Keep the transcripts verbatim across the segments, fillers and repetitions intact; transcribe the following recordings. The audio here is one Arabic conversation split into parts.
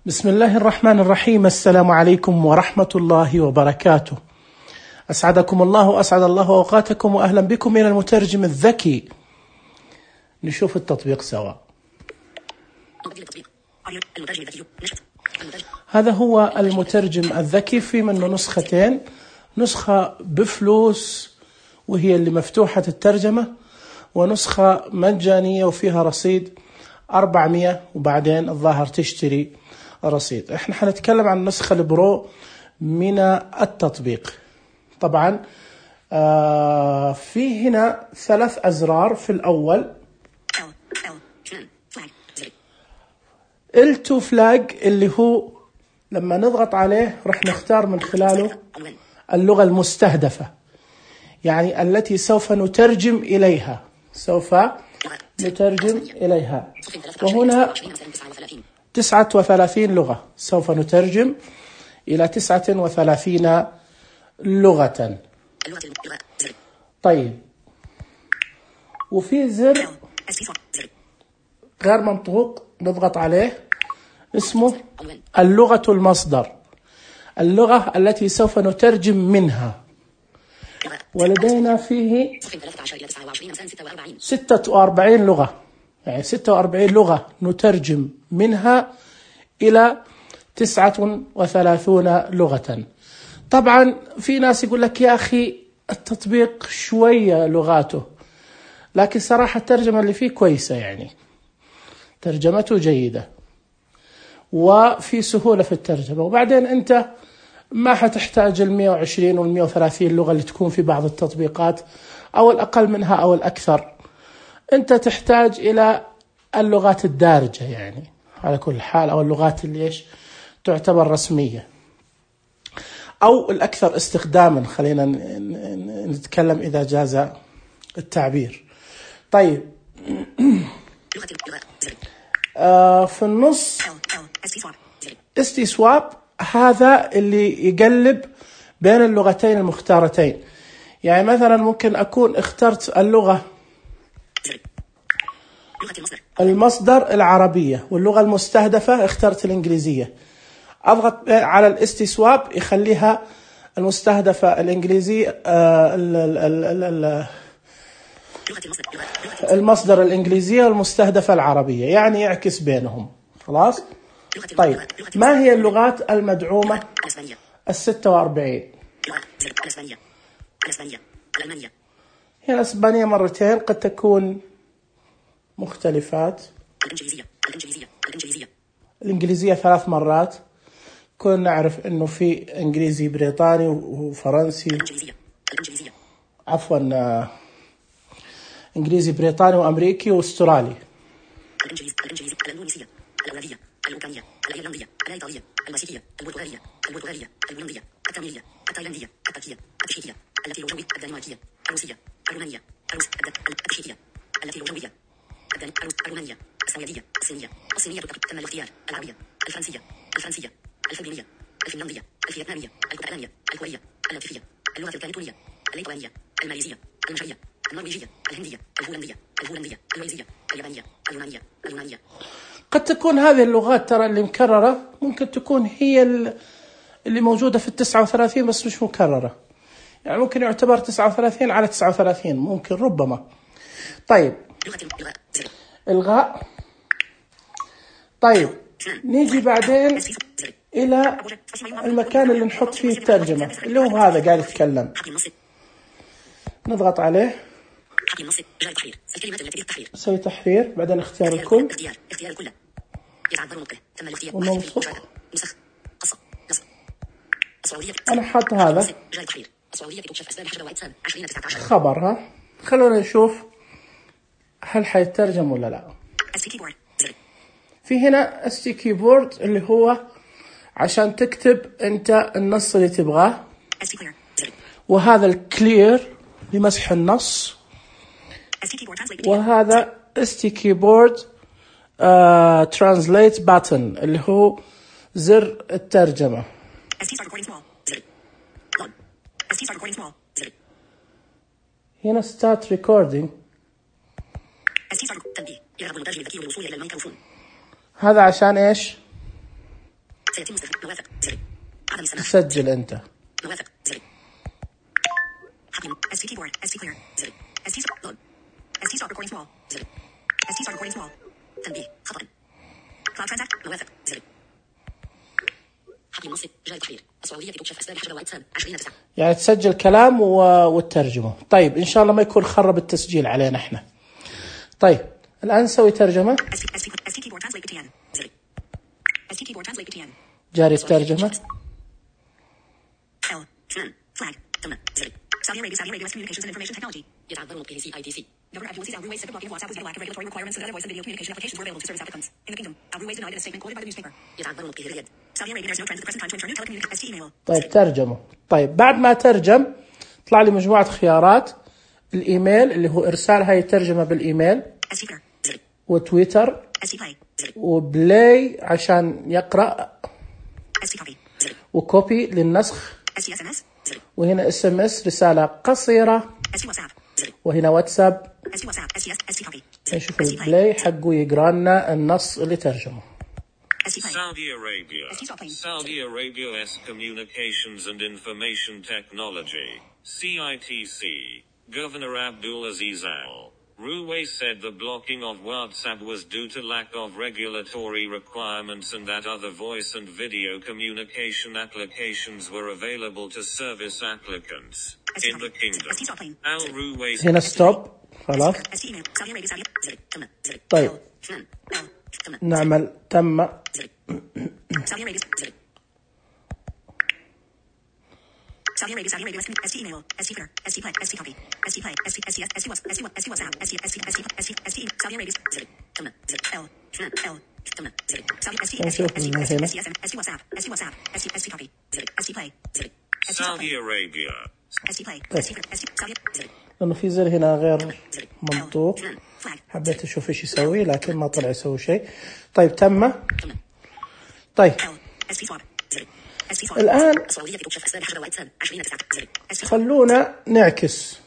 بسم الله الرحمن الرحيم. السلام عليكم ورحمة الله وبركاته. أسعدكم الله وأسعد الله أوقاتكم وأهلا بكم إلى المترجم الذكي. نشوف التطبيق سوا. هذا هو المترجم الذكي، في منه نسختين، نسخة بفلوس وهي اللي مفتوحة الترجمة، ونسخة مجانية وفيها رصيد أربعمية وبعدين الظاهر تشتري رصيد. احنا حنتكلم عن النسخة البرو من التطبيق. طبعا آه في هنا ثلاث أزرار. في الأول إل تو فلاج اللي هو لما نضغط عليه رح نختار من خلاله اللغة المستهدفة، يعني التي سوف نترجم إليها سوف نترجم إليها وهنا تسعة وثلاثين لغة، سوف نترجم إلى تسعة وثلاثين لغة. طيب، وفي زر غير منطوق نضغط عليه اسمه اللغة المصدر، اللغة التي سوف نترجم منها، ولدينا فيه ستة وأربعين لغة، يعني ستة وأربعين لغة نترجم منها إلى تسعة وثلاثين لغة. طبعا في ناس يقول لك يا أخي التطبيق شوية لغاته، لكن صراحة الترجمة اللي فيه كويسة، يعني ترجمته جيدة وفي سهولة في الترجمة. وبعدين أنت ما حتحتاج المئة وعشرين والمئة وثلاثين لغة اللي تكون في بعض التطبيقات، أو الأقل منها أو الأكثر. أنت تحتاج إلى اللغات الدارجة يعني على كل حال، أو اللغات اللي إيش تعتبر رسمية أو الأكثر استخداما، خلينا نتكلم إذا جاز التعبير. طيب آه في النص استسواب، هذا اللي يقلب بين اللغتين المختارتين. يعني مثلا ممكن أكون اخترت اللغة المصدر العربية واللغة المستهدفة اخترت الإنجليزية، أضغط على الاستسواب يخليها المستهدفة الإنجليزية المصدر الإنجليزية والمستهدفة العربية، يعني يعكس بينهم. خلاص. طيب، ما هي اللغات المدعومة؟ الستة وأربعين. هي الأسبانية مرتين، قد تكون مختلفات. الإنجليزية ثلاث مرات، كنا نعرف إنه في إنجليزي بريطاني وفرنسي، عفوا إنجليزي بريطاني وأمريكي وأسترالي. الأوكرانية، الأيرلندية، الإيطالية، المكسيكية، البرتغالية، البرتغالية، البولندية، التاميلية، التايلاندية، التركية، التشيكية، التي الجوية، الدنماركية، الروسية، الرومانية، الروس التشيكية، التي الجوية، الرومانية، السويدية، الصينية، الصينية تم الاختيار، العربية، الفرنسية، الفرنسية، الفلبينية، الفنلندية، الفيتنامية، الكتالانية، الكورية، اللاتفية، اللغة الكانتونية، الليتوانية، الماليزية، المصرية، النرويجية، الهندية، الهولندية، الهولندية، الويلزية، اليابانية، اليونانية، اليونانية. قد تكون هذه اللغات ترى اللي مكررة ممكن تكون هي اللي موجودة في التسعة وثلاثين بس مش مكررة، يعني ممكن يعتبر تسعة وثلاثين على تسعة وثلاثين، ممكن ربما. طيب، إلغاء. طيب، نيجي بعدين إلى المكان اللي نحط فيه الترجمة، اللي هو هذا قاعد يتكلم، نضغط عليه سوي تحرير، بعدين اختيار الكل وننسخ. أنا حاط هذا خبر، ها خلونا نشوف هل حيترجم ولا لا. في هنا اس تي كيبورد اللي هو عشان تكتب انت النص اللي تبغاه، وهذا الكلير لمسح النص، وهذا اس تي كيبورد ترانسليت باتن اللي هو زر الترجمة. هنا ستارت ريكوردينج، هذا عشان ايش؟ سجل أنت. يعني تسجل كلام والترجمة. طيب إن شاء الله ما يكون خرب التسجيل علينا إحنا. طيب الآن نسوي ترجمة. جاري الترجمة. Saudi Arabia, Saudi Arabia, Communications and Information Technology. يتعذر نطقه سي آي تي سي. Governor Abdulaziz Al Ruwais said the blocking of WhatsApp was due to lack of regulatory requirements and that other voice and video communication applications were available to service applicants. In the kingdom, Al Ruwais denied in a statement quoted by the newspaper. يتعذر نطقه رياض. Saudi Arabia, there's no trend at the present time to ensure new telecommunications S T email. طيب ترجمه. طيب بعد ما ترجم طلع لي مجموعة خيارات. الإيميل اللي هو إرسال هاي الترجمة بالإيميل. وتويتر. وبلاي عشان يقرأ. وكوبي للنسخ. وهنا اس ام اس رسالة قصيرة. وهنا واتساب. نشوف البلاي حقه يقرأ لنا النص اللي ترجمه. Saudi Arabia. Saudi Arabia's Communications and Information Technology, C I T C. Governor Abdulaziz Al Ruwais said the blocking of WhatsApp was due to lack of regulatory requirements and that other voice and video communication applications were available to service applicants. In the kingdom, Al Ruwais. هنا ستوب. خلاص. طيب نعمل تم. Saudi Arabia, Saudi Arabia, S T email, S T Twitter, S T play, S T copy, S T play, S T S T S T WhatsApp, S T S T WhatsApp, S T S T S T S T S T Saudi Arabia, L L L Saudi S T S T S T S T S T WhatsApp, S T WhatsApp, S T S T copy, S T play, Saudi Arabia, S T play, S T S T Saudi. لأنه في زر هنا غير منطوق حبيت أشوف إيش يسوي لكن ما طلع يسوي شيء. طيب تم. طيب الآن خلونا نعكس.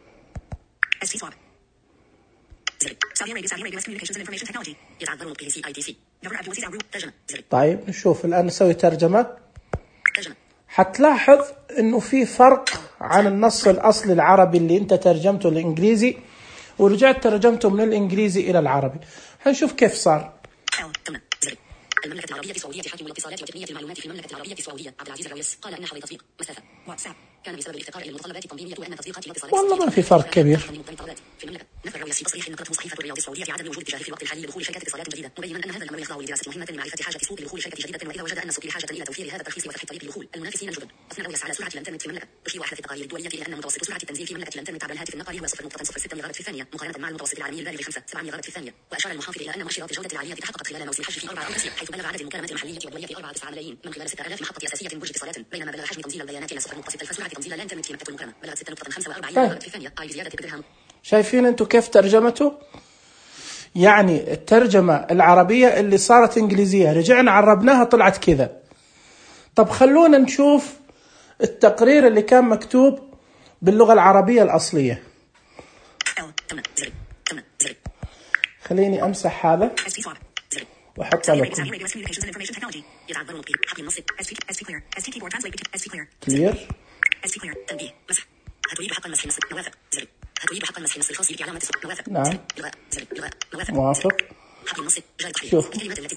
طيب نشوف الآن نسوي ترجمة. حتلاحظ إنه في فرق عن النص الأصلي العربي اللي أنت ترجمته الإنجليزي ورجعت ترجمته من الإنجليزي إلى العربي. هنشوف كيف صار. المملكة العربية السعودية حاكم الاتصالات وتقنية المعلومات في المملكة العربية السعودية عبد العزيز الرويس قال أن حظر تطبيق مسافة واتساب كان بسبب الافتقار إلى المتطلبات التنظيمية وأن تطبيقات الاتصالات والله ما في فرق كبير في المملكة. نفى الرويس في تصريح نقلته صحيفة الرياض السعودية عدم وجود اتجاه في الوقت الحالي لدخول شركات اتصالات جديدة مبينا أن هذا الأمر يخضع لدراسة مهمة لمعرفة حاجة السوق لدخول شركة جديدة وإذا وجد أن السوق بحاجة إلى توفير هذا الترخيص وفتح الطريق لدخول المنافسين الجدد. أثنى الرويس على سرعة الإنترنت في المملكة. تشير أحدث التقارير الدولية إلى أن متوسط سرعة التنزيل في مملكة الإنترنت عبر الهاتف النقالي هو صفر نقطة صفر ستة ميجا في الثانية مقارنة مع المتوسط العالمي البالغ خمسة سبعة ميجا في الثانية. وأشار المحافظ إلى أن مؤشرات الجودة العالية تحققت خلال موسم الحج في أربعة أواسير حيث بلغ عدد المكالمات المحلية والدولية في أربعة تسعة ملايين من خلال ستة آلاف محطة أساسية برج اتصالات بينما بلغ حجم تنزيل البيانات إلى صفر نقطة ستة فسرعة تنزيل الإنترنت في مكة المكرمة بلغت ستة نقطة خمسة وأربعين ميجا في الثانية أي زيادة بدرهم. شايفين أنتوا كيف ترجمته؟ يعني الترجمة العربية اللي صارت إنجليزية رجعنا عربناها طلعت كذا. طب خلونا نشوف التقرير اللي كان مكتوب باللغة العربية الأصلية. خليني أمسح هذا وأحطه لكم. كلير. نعم. موافق. شوف.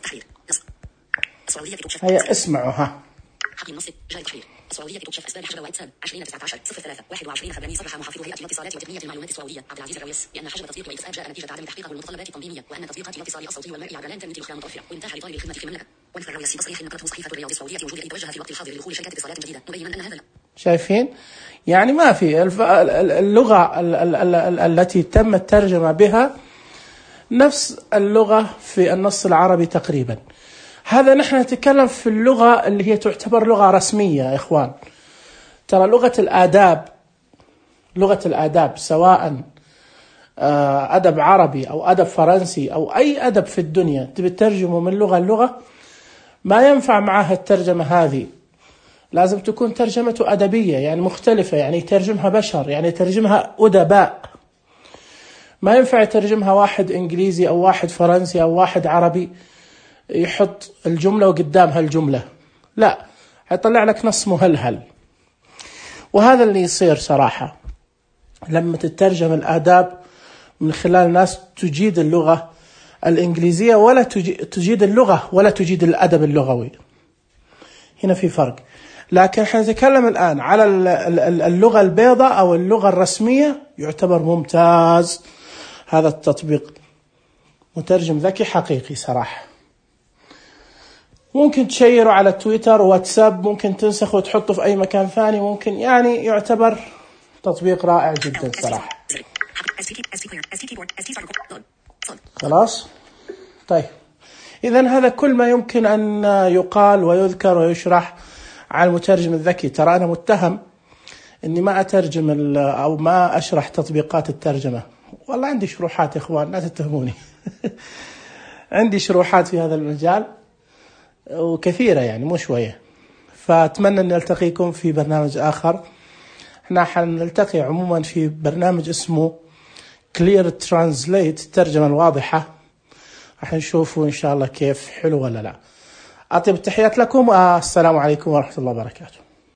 هيا اسمعوا ها. السعودية تكشف أسباب حجر واتساب عشرين تسعة عشر صفر ثلاثة واحد وعشرين فبراير صرح محافظ هيئة الاتصالات وتقنية المعلومات السعودية عبد العزيز الرويس بأن حجر تطبيق واتساب جاء نتيجة عدم تحقيقه المتطلبات التنظيمية وأن تطبيقات الاتصال الصوتي والمرئي عبر الإنترنت الأخرى متوفرة ومتاحة لطالب الخدمة في المملكة. ونفى الرويس في تصريح نقلته صحيفة الرياض السعودية وجود أي توجه في الوقت الحاضر لدخول شركات اتصالات جديدة مبينا أن هذا. شايفين؟ يعني ما في اللغة التي تم الترجمة بها نفس اللغة في النص العربي تقريبا. هذا نحن نتكلم في اللغة اللي هي تعتبر لغة رسمية يا إخوان. ترى لغة الآداب لغة الآداب سواء أدب عربي أو أدب فرنسي أو أي أدب في الدنيا تبي تترجمه من لغة للغة ما ينفع معها الترجمة هذه. لازم تكون ترجمته أدبية يعني مختلفة يعني يترجمها بشر يعني يترجمها أدباء. ما ينفع يترجمها واحد إنجليزي أو واحد فرنسي أو واحد عربي يحط الجملة وقدامها الجملة لا، هيطلع لك نص مهلهل. وهذا اللي يصير صراحة لما تترجم الآداب من خلال ناس تجيد اللغة الإنجليزية ولا تجيد اللغة ولا تجيد الأدب اللغوي. هنا في فرق. لكن حنتكلم الآن على اللغة البيضاء أو اللغة الرسمية، يعتبر ممتاز هذا التطبيق، مترجم ذكي حقيقي صراحة. ممكن تشيره على تويتر وواتساب، ممكن تنسخه وتحطه في أي مكان ثاني، ممكن يعني يعتبر تطبيق رائع جدا صراحة. خلاص؟ طيب، إذن هذا كل ما يمكن أن يقال ويذكر ويشرح على المترجم الذكي. ترى أنا متهم أني ما أترجم أو ما أشرح تطبيقات الترجمة. والله عندي شروحات يا إخوان، لا تتهموني. عندي شروحات في هذا المجال وكثيرة يعني مو شوية. فأتمنى أن نلتقيكم في برنامج آخر. احنا حنلتقي عموما في برنامج اسمه Clear Translate، الترجمة الواضحة. راح نشوفوا إن شاء الله كيف حلو ولا لا. أطيب التحيات لكم. السلام عليكم ورحمة الله وبركاته.